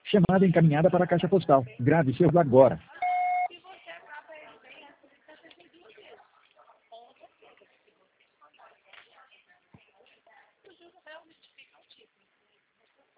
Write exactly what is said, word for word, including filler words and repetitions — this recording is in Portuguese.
Chamada encaminhada para a caixa postal. Grave seu agora.